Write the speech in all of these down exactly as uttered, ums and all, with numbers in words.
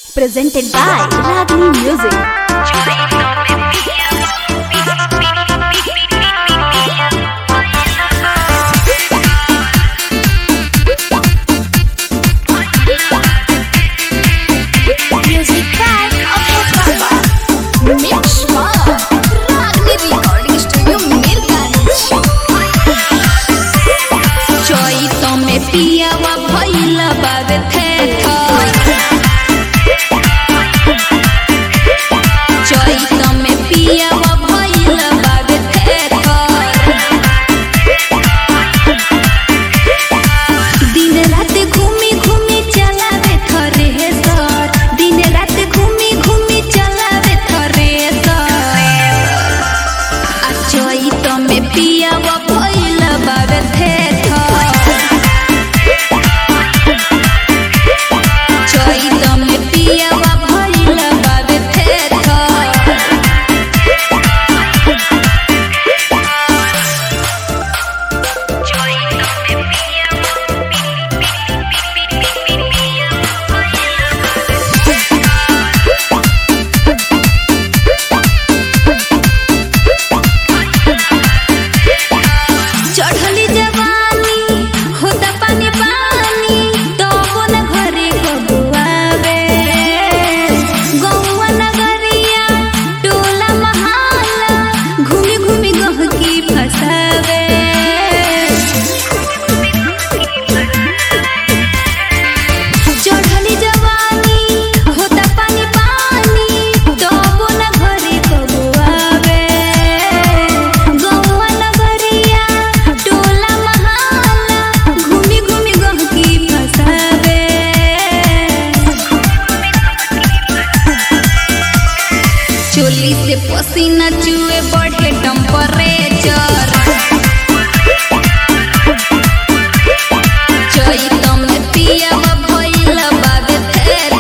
Presented by Ragini Music. Music by Abhay Mix by Ragini Recording Studio Mirganj. Joy to me piya wa bhaila baad the tha. Joy to me piya wa bhaila baad the tha. दिन रात घूमी घूमी चलावे थरे सर. दिन रात घूमी घूमी चलावे थरे सर. आ joy to me piya wa bhaila baad the tha. Joy to me piya wa bhaila baad the tha. चढ़ली जवानी होता पानी पानी तो न घरे गबुआवे. गौवा नगरिया टोला महाला घूमी घूमी गहकी फसावे. चढ़ली जवानी होता पानी पानी तो न घरे गबुआवे. गौवा नगरिया टोला महाला घूमी घूमी गहकी फसावे. चोली से पसीना चुए बढ़े टेम्परेचर. जोई तुम पिया वा भइला बाद थेर.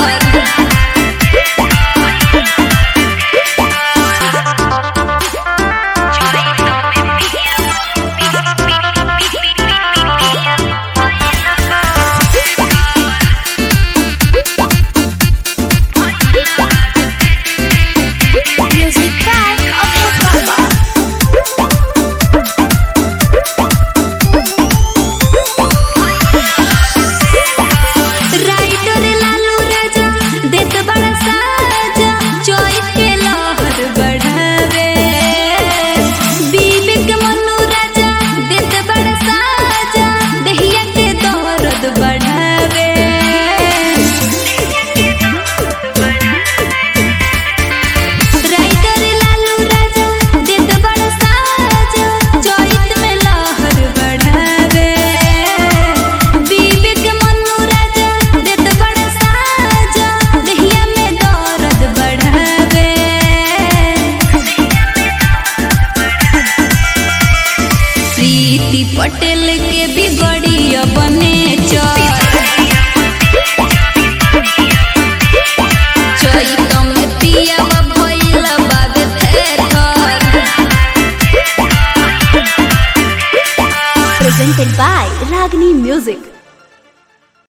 Music by Abhay writer Lalu Raja देत बड़ा साजा. जोई के लहर बढ़ावे. विवेक मनु राजा देत बड़ा साजा. दहिया के दर्द बढ़ावे. राइटर लालू राजा देत बड़ा साजा. जोइत में लहर बढ़ावे. विवेक मनु राजा देत बड़ा साजा. दहिया में दर्द बढ़ावे. प्रीति पटेल के बिगड़िया बने चर. जोई तुम पिया वा भइला बाद थेर. Presented by Ragini Music.